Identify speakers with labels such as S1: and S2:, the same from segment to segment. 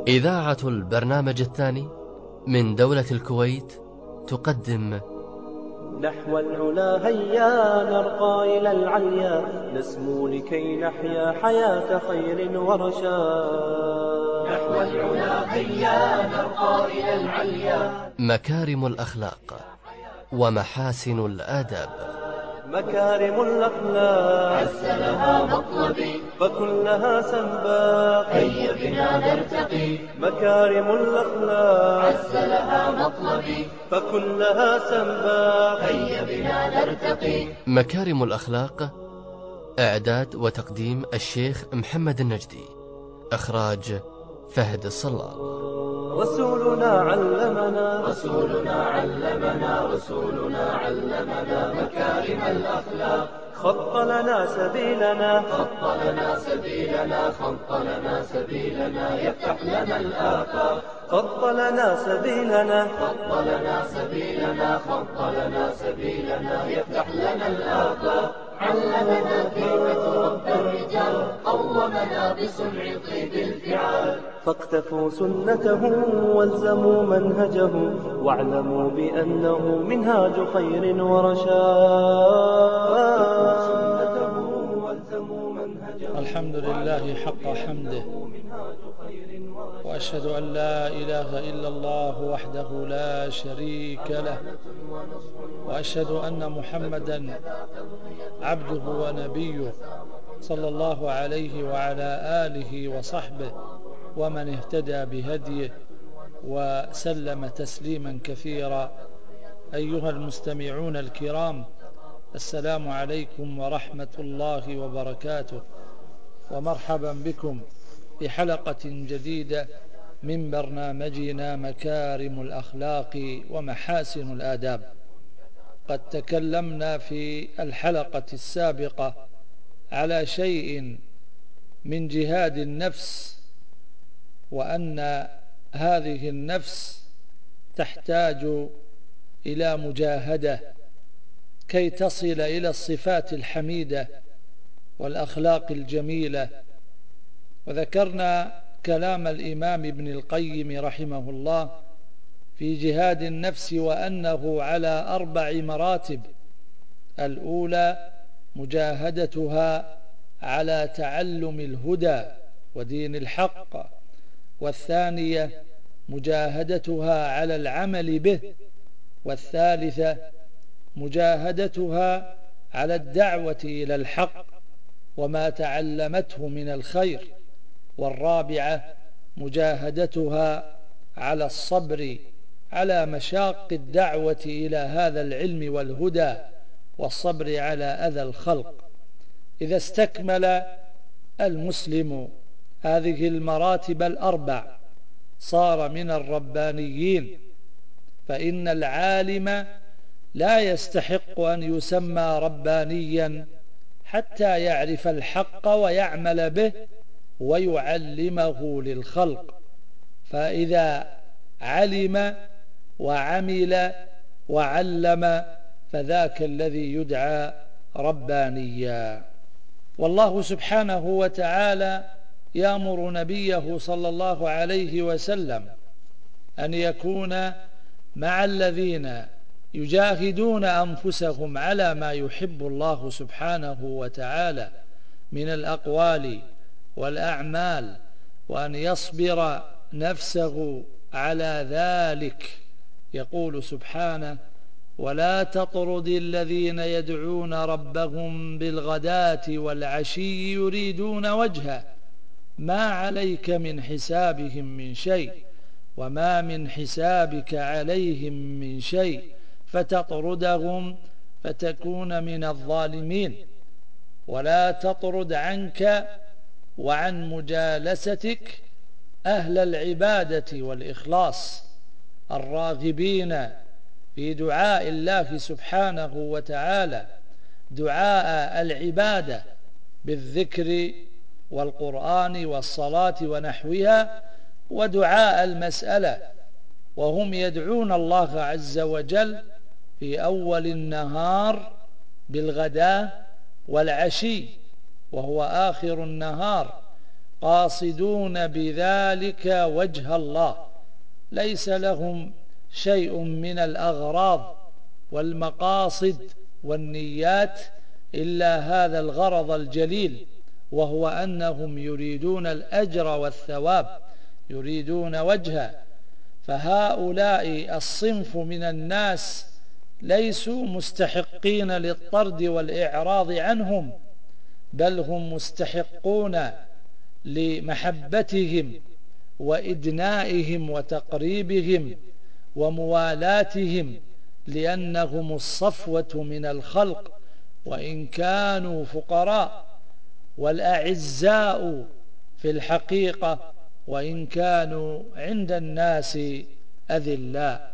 S1: إذاعة البرنامج الثاني من دولة الكويت تقدم
S2: نحو العلا هيا نرقى إلى العليا، نسمو لكي نحيا حياة خير ورشاد.
S3: نحو العلا هيا نرقى إلى العليا،
S1: مكارم الأخلاق ومحاسن الآداب.
S2: مكارم الأخلاق
S3: عز لها مطلبي
S2: فكلها سنباق،
S3: هيا بنا نرتقي.
S2: مكارم الأخلاق
S3: عز لها مطلبي
S2: فكلها سنباق،
S3: هيا بنا نرتقي.
S1: مكارم الأخلاق، إعداد وتقديم الشيخ محمد النجدي، إخراج فهد الصلال.
S2: رسولنا علمنا
S3: مكارم الأخلاق،
S2: خط لنا سبيلنا
S3: يفتح لنا الآفاق.
S2: خط لنا سبيلنا
S3: يفتح لنا الآفاق. علمنا كيف تربى الرجال، قومنا بصنع طيب الفعال.
S2: فاقتفوا سنته والزموا منهجه، واعلموا بأنه منهاج خير ورشاد.
S4: الحمد لله حق حمده، وأشهد أن لا إله إلا الله وحده لا شريك له، وأشهد أن محمدا عبده ونبيه صلى الله عليه وعلى آله وصحبه ومن اهتدى بهديه وسلم تسليما كثيرا. أيها المستمعون الكرام، السلام عليكم ورحمة الله وبركاته، ومرحبا بكم في حلقة جديدة من برنامجنا مكارم الأخلاق ومحاسن الآداب. قد تكلمنا في الحلقة السابقة على شيء من جهاد النفس، وأن هذه النفس تحتاج إلى مجاهدة كي تصل إلى الصفات الحميدة والأخلاق الجميلة. وذكرنا كلام الإمام ابن القيم رحمه الله في جهاد النفس، وأنه على 4 مراتب. الأولى مجاهدتها على تعلم الهدى ودين الحق، والثانية مجاهدتها على العمل به، والثالثة مجاهدتها على الدعوة إلى الحق وما تعلمته من الخير، والرابعة مجاهدتها على الصبر على مشاق الدعوة إلى هذا العلم والهدى، والصبر على أذى الخلق. إذا استكمل المسلم هذه المراتب 4 صار من الربانيين، فإن العالم لا يستحق أن يسمى ربانيا حتى يعرف الحق ويعمل به ويعلمه للخلق. فإذا علم وعمل وعلم فذاك الذي يدعى ربانيا. والله سبحانه وتعالى يأمر نبيه صلى الله عليه وسلم أن يكون مع الذين يجاهدون أنفسهم على ما يحب الله سبحانه وتعالى من الأقوال والأعمال، وأن يصبر نفسه على ذلك. يقول سبحانه: ولا تطرد الذين يدعون ربهم بالغداة والعشي يريدون وجهه ما عليك من حسابهم من شيء وما من حسابك عليهم من شيء فتطردهم فتكون من الظالمين. ولا تطرد عنك وعن مجالستك أهل العبادة والإخلاص الراغبين في دعاء الله سبحانه وتعالى، دعاء العبادة بالذكر والقرآن والصلاة ونحوها، ودعاء المسألة، وهم يدعون الله عز وجل في أول النهار بالغداة والعشي، وهو آخر النهار، قاصدون بذلك وجه الله، ليس لهم شيء من الأغراض والمقاصد والنيات إلا هذا الغرض الجليل، وهو أنهم يريدون الأجر والثواب، يريدون وجهه. فهؤلاء الصنف من الناس ليسوا مستحقين للطرد والإعراض عنهم، بل هم مستحقون لمحبتهم وإدنائهم وتقريبهم وموالاتهم، لأنهم الصفوة من الخلق وإن كانوا فقراء، والأعزاء في الحقيقة وإن كانوا عند الناس أذلاء.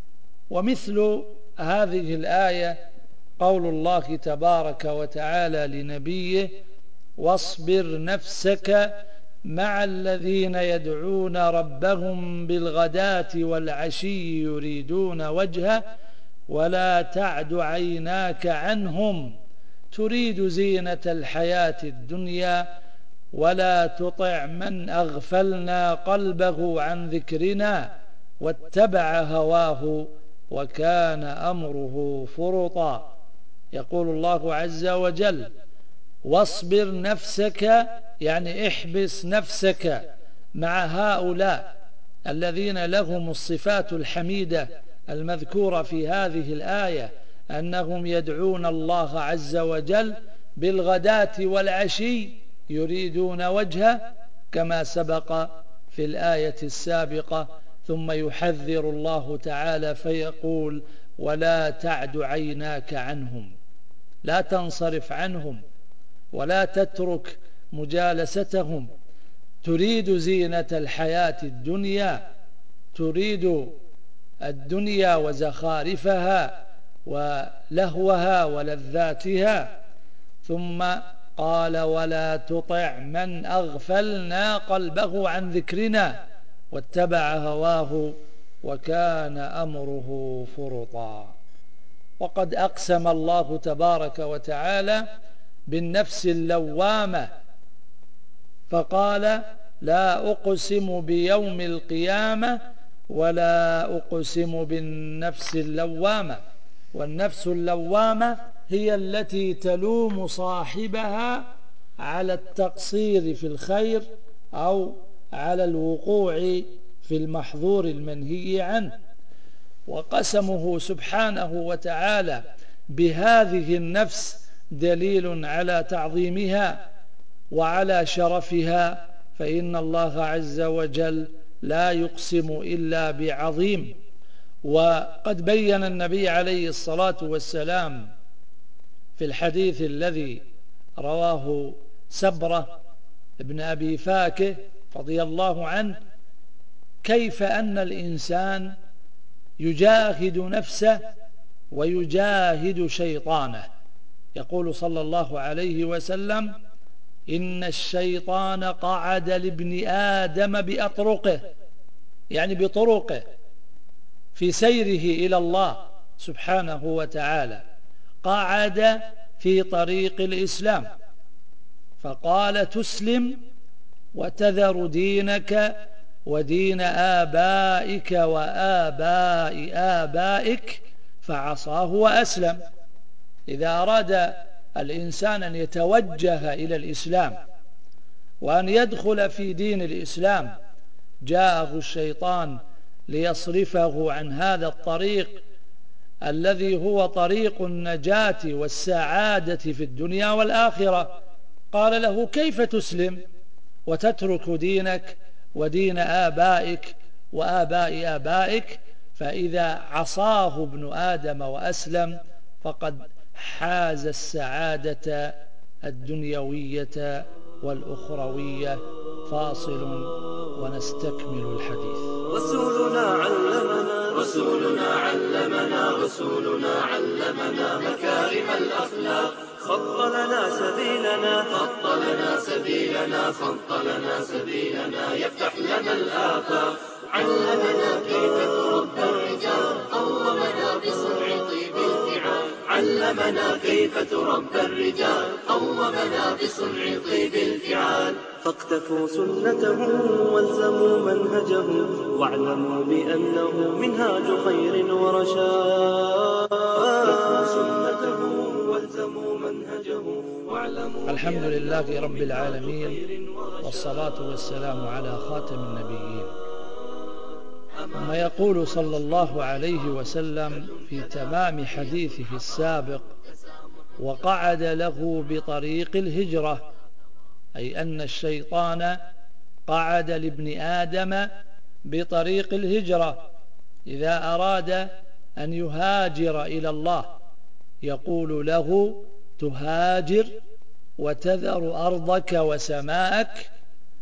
S4: ومثل هذه الآية قول الله تبارك وتعالى لنبيه: واصبر نفسك مع الذين يدعون ربهم بالغداة والعشي يريدون وجهه ولا تعد عيناك عنهم تريد زينة الحياة الدنيا ولا تطع من أغفلنا قلبه عن ذكرنا واتبع هواه وكان أمره فرطا. يقول الله عز وجل: واصبر نفسك، يعني احبس نفسك مع هؤلاء الذين لهم الصفات الحميدة المذكورة في هذه الآية، أنهم يدعون الله عز وجل بالغداة والعشي يريدون وجهه كما سبق في الآية السابقة. ثم يحذر الله تعالى فيقول: ولا تعد عيناك عنهم، لا تنصرف عنهم ولا تترك مجالستهم، تريد زينة الحياة الدنيا، تريد الدنيا وزخارفها ولهوها ولذاتها. ثم قال: ولا تطع من أغفلنا قلبه عن ذكرنا واتبع هواه وكان أمره فرطا. وقد أقسم الله تبارك وتعالى بالنفس اللوامة فقال: لا أقسم بيوم القيامة ولا أقسم بالنفس اللوامة. والنفس اللوامة هي التي تلوم صاحبها على التقصير في الخير أو على الوقوع في المحظور المنهي عنه. وقسمه سبحانه وتعالى بهذه النفس دليل على تعظيمها وعلى شرفها، فإن الله عز وجل لا يقسم إلا بعظيم. وقد بين النبي عليه الصلاة والسلام في الحديث الذي رواه سبرة ابن أبي فاكه رضي الله عنه كيف أن الإنسان يجاهد نفسه ويجاهد شيطانه. يقول صلى الله عليه وسلم: إن الشيطان قعد لابن آدم بأطرقه، يعني بطرقه في سيره إلى الله سبحانه وتعالى، قعد في طريق الإسلام فقال: تسلم وتذر دينك ودين آبائك وآباء آبائك، فعصاه وأسلم. إذا أراد الإنسان أن يتوجه إلى الإسلام وأن يدخل في دين الإسلام جاءه الشيطان ليصرفه عن هذا الطريق الذي هو طريق النجاة والسعادة في الدنيا والآخرة. قال له: كيف تسلم وتترك دينك ودين آبائك وآباء آبائك؟ فإذا عصاه ابن آدم وأسلم فقد حاز السعادة الدنيوية والأخروية. فاصل ونستكمل الحديث.
S2: رسولنا علمنا مكارم الأخلاق، خط لنا سبيلنا يفتح لنا الآفاق،
S3: علمنا كيف تربى الرجال، قومنا بصنع طيب الفعال،
S2: علمنا كيف تربى الرجال، قومنا بصنع طيب الفعال.
S5: فاقتفوا سنته والزموا منهجه، واعلموا بأنه منهاج خير ورشاد. فاقتفوا سنته والزموا منهجه، واعلموا
S4: الحمد لله رب العالمين، والصلاة والسلام على خاتم النبيين. ثم يقول صلى الله عليه وسلم في تمام حديثه السابق: وقعد له بطريق الهجرة، أي أن الشيطان قعد لابن آدم بطريق الهجرة إذا أراد أن يهاجر إلى الله، يقول له: تهاجر وتذر أرضك وسماءك،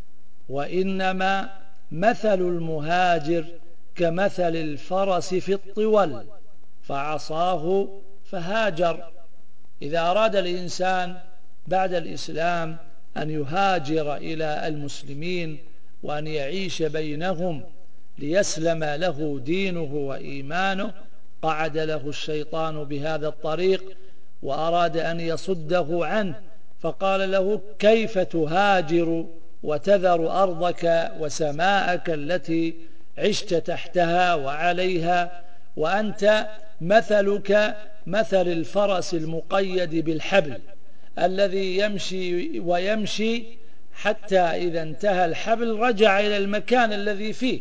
S4: وإنما مثل المهاجر كمثل الفرس في الطول، فعصاه فهاجر. إذا أراد الإنسان بعد الإسلام أن يهاجر إلى المسلمين وأن يعيش بينهم ليسلم له دينه وإيمانه، قعد له الشيطان بهذا الطريق وأراد أن يصده عنه، فقال له: كيف تهاجر وتذر أرضك وسماءك التي عشت تحتها وعليها، وأنت مثلك مثل الفرس المقيد بالحبل الذي يمشي ويمشي حتى إذا انتهى الحبل رجع إلى المكان الذي فيه.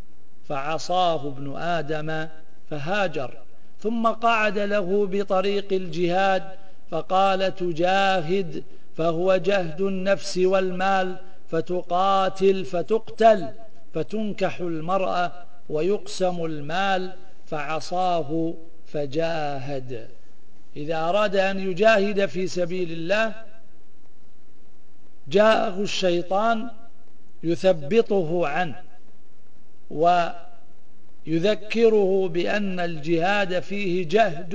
S4: فعصاه ابن آدم فهاجر. ثم قعد له بطريق الجهاد فقال: تجاهد فهو جهد النفس والمال، فتقاتل فتقتل، فتنكح المرأة ويقسم المال، فعصاه فجاهد. إذا أراد أن يجاهد في سبيل الله جاءه الشيطان يثبطه عنه ويذكره بأن الجهاد فيه جهد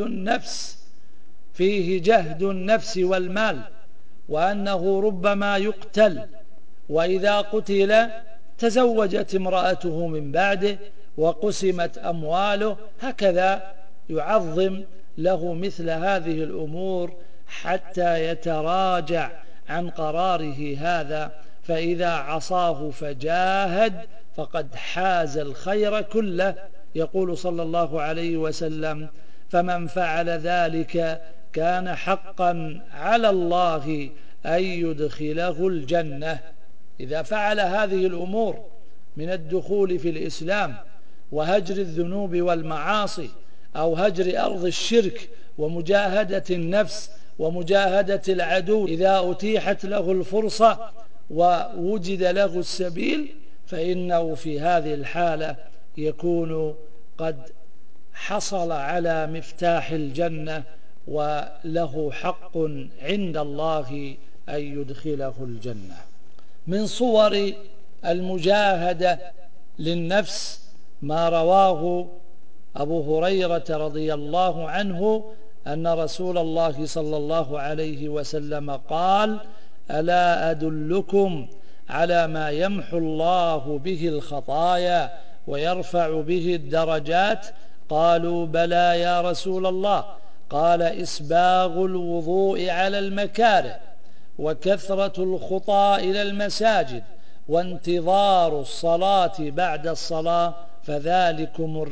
S4: النفس والمال، وأنه ربما يقتل، وإذا قتل تزوجت امرأته من بعده وقسمت أمواله. هكذا يعظم له مثل هذه الأمور حتى يتراجع عن قراره هذا. فإذا عصاه فجاهد فقد حاز الخير كله. يقول صلى الله عليه وسلم: فمن فعل ذلك كان حقا على الله أن يدخله الجنة. إذا فعل هذه الأمور من الدخول في الإسلام وهجر الذنوب والمعاصي، أو هجر أرض الشرك ومجاهدة النفس ومجاهدة العدو، إذا أتيحت له الفرصة ووجد له السبيل، فإنه في هذه الحالة يكون قد حصل على مفتاح الجنة، وله حق عند الله أن يدخله الجنة. من صور المجاهدة للنفس ما رواه أبو هريرة رضي الله عنه أن رسول الله صلى الله عليه وسلم قال: ألا أدلكم على ما يمحو الله به الخطايا ويرفع به الدرجات؟ قالوا: بلى يا رسول الله. قال: إسباغ الوضوء على المكاره، وكثرة الخطى إلى المساجد، وانتظار الصلاة بعد الصلاة، فذلكم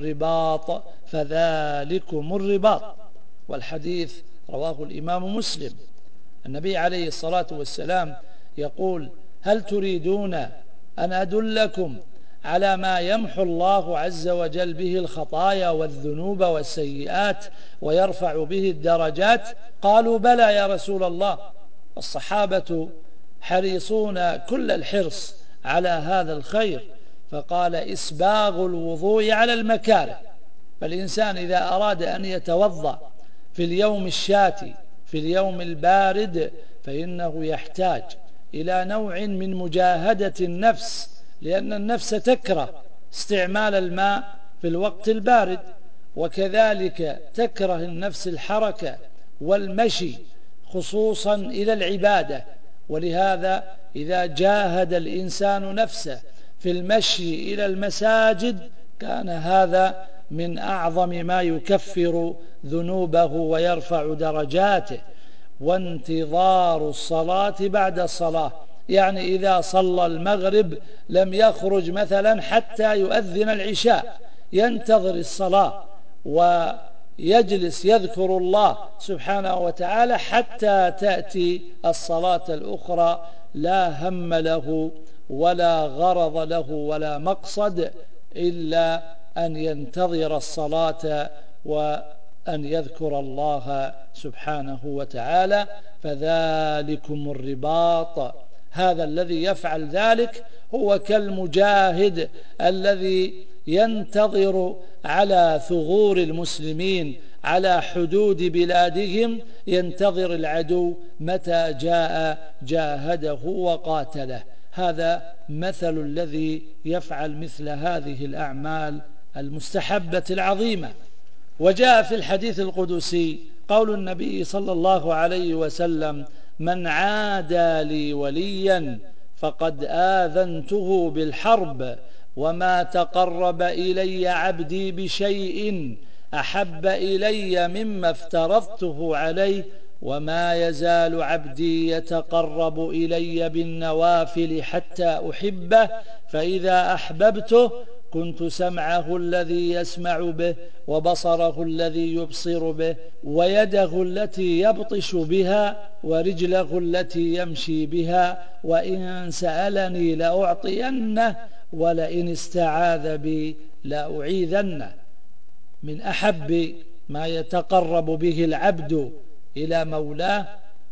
S4: الرباط. والحديث رواه الإمام مسلم. النبي عليه الصلاة والسلام يقول: هل تريدون أن أدلكم على ما يمحو الله عز وجل به الخطايا والذنوب والسيئات ويرفع به الدرجات؟ قالوا: بلى يا رسول الله. الصحابة حريصون كل الحرص على هذا الخير، فقال: إسباغ الوضوء على المكاره. فالإنسان إذا أراد أن يتوضأ في اليوم الشاتي في اليوم البارد فإنه يحتاج إلى نوع من مجاهدة النفس، لأن النفس تكره استعمال الماء في الوقت البارد، وكذلك تكره النفس الحركة والمشي خصوصا إلى العبادة. ولهذا إذا جاهد الإنسان نفسه في المشي إلى المساجد كان هذا من أعظم ما يكفر ذنوبه ويرفع درجاته. وانتظار الصلاة بعد الصلاة، يعني إذا صلى المغرب لم يخرج مثلا حتى يؤذن العشاء، ينتظر الصلاة ويجلس يذكر الله سبحانه وتعالى حتى تأتي الصلاة الأخرى، لا هم له ولا غرض له ولا مقصد إلا أن ينتظر الصلاة وأن يذكر الله سبحانه وتعالى. فذلكم الرباط، هذا الذي يفعل ذلك هو كالمجاهد الذي ينتظر على ثغور المسلمين على حدود بلادهم، ينتظر العدو متى جاء جاهده وقاتله. هذا مثل الذي يفعل مثل هذه الأعمال المستحبة العظيمة. وجاء في الحديث القدسي قول النبي صلى الله عليه وسلم: من عادى لي وليا فقد آذنته بالحرب، وما تقرب إلي عبدي بشيء أحب إلي مما افترضته عليه، وما يزال عبدي يتقرب إلي بالنوافل حتى أحبه، فإذا أحببته كنت سمعه الذي يسمع به، وبصره الذي يبصر به، ويده التي يبطش بها، ورجله التي يمشي بها، وإن سألني لأعطينه، ولئن استعاذ بي لأعيذنه. من أحب ما يتقرب به العبد إلى مولاه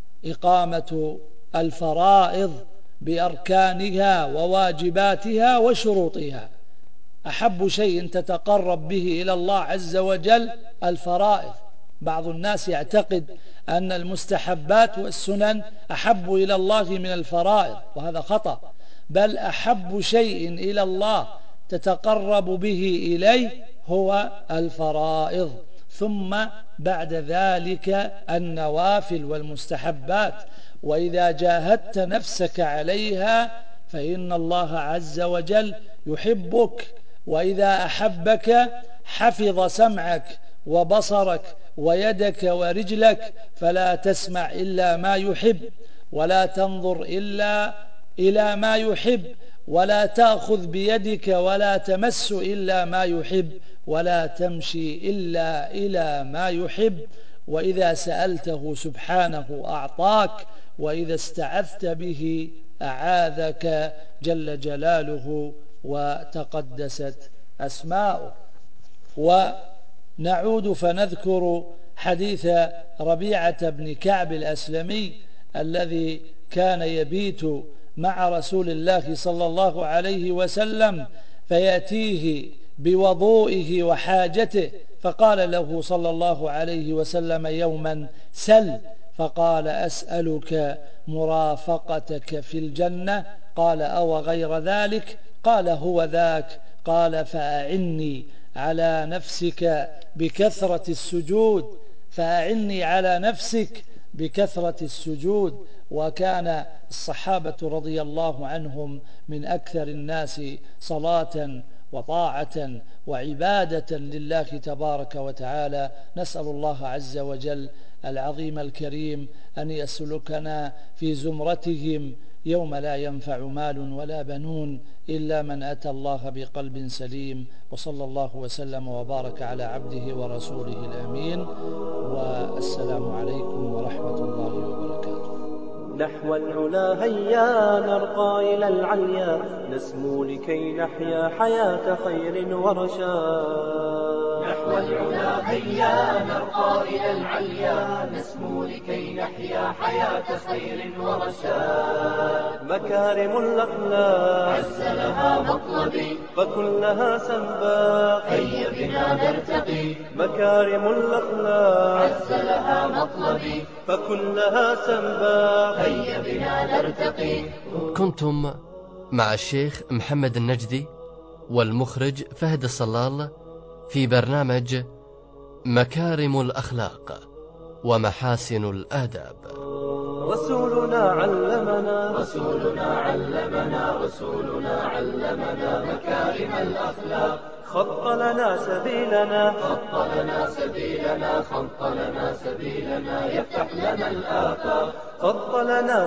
S4: إقامة الفرائض بأركانها وواجباتها وشروطها. أحب شيء تتقرب به إلى الله عز وجل الفرائض. بعض الناس يعتقد أن المستحبات والسنن أحب إلى الله من الفرائض، وهذا خطأ، بل أحب شيء إلى الله تتقرب به إليه هو الفرائض، ثم بعد ذلك النوافل والمستحبات. وإذا جاهدت نفسك عليها فإن الله عز وجل يحبك، وإذا أحبك حفظ سمعك وبصرك ويدك ورجلك، فلا تسمع إلا ما يحب، ولا تنظر إلا إلى ما يحب، ولا تأخذ بيدك ولا تمس إلا ما يحب، ولا تمشي إلا إلى ما يحب. وإذا سألته سبحانه أعطاك، وإذا استعذت به أعاذك جل جلاله وتقدست أسماؤه. ونعود فنذكر حديث ربيعة بن كعب الأسلمي الذي كان يبيت مع رسول الله صلى الله عليه وسلم، فيأتيه بوضوئه وحاجته، فقال له صلى الله عليه وسلم يوما: سل. فقال: أسألك مرافقتك في الجنة. قال: أو غير ذلك؟ قال: هو ذاك. قال: فأعني على نفسك بكثرة السجود، فأعني على نفسك بكثرة السجود. وكان الصحابة رضي الله عنهم من أكثر الناس صلاة وطاعة وعبادة لله تبارك وتعالى. نسأل الله عز وجل العظيم الكريم أن يسلكنا في زمرتهم يوم لا ينفع مال ولا بنون إلا من أتى الله بقلب سليم. وصلى الله وسلم وبارك على عبده ورسوله الأمين، والسلام عليكم ورحمة الله وبركاته.
S5: نحو العلا هيا نرقى إلى العليا، نسمو لكي نحيا حياة خير ورشاد.
S3: نحو العلا هيا نرقى إلى العليا، نسمو لكي نحيا حياة خير ورشاد.
S5: مكارم الأخلاق
S3: عز لها مطلبي،
S5: فكلها سنباق،
S3: هيا بنا نرتقي.
S5: مكارم الأخلاق
S3: عز لها مطلبي،
S5: فكلها سنباق،
S3: هيا بنا نرتقي.
S1: كنتم مع الشيخ محمد النجدي والمخرج فهد الصلال في برنامج مكارم الأخلاق ومحاسن الآداب.
S2: رسولنا علمنا مكارم الأخلاق.
S5: خط لنا
S2: سبيلنا يفتح لنا الآفاق.
S5: خط لنا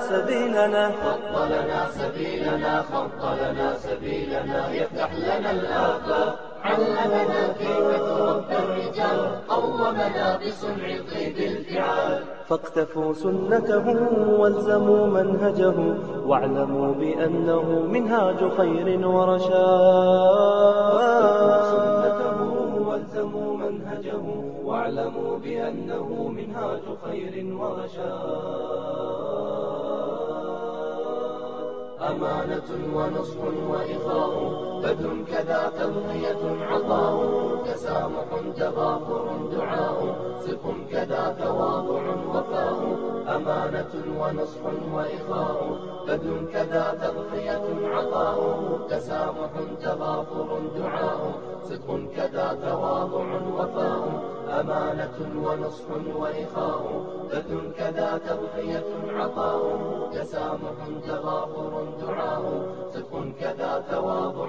S2: سبيلنا يفتح لنا الآفاق. علمنا كيف تربى الرجال، قومنا بصنع طيب الفعال.
S5: فاقتفوا سنته والزموا منهجه، واعلموا بأنه منهاج خير ورشاد.
S2: أمانة ونصح وإخاء، بذل كذا تضحية عطاء، تسامح تغافر دعاء، صدق كذا تواضع وفاء. أمانة ونصح وإخاء، بذل كذا تضحية عطاء، تسامح تغافر دعاء، صدق كذا تواضع وفاء. أمانة ونصح وإخاء، بذل كذا تضحية عطاء، تسامح تغافر دعاء، صدق كذا تواضع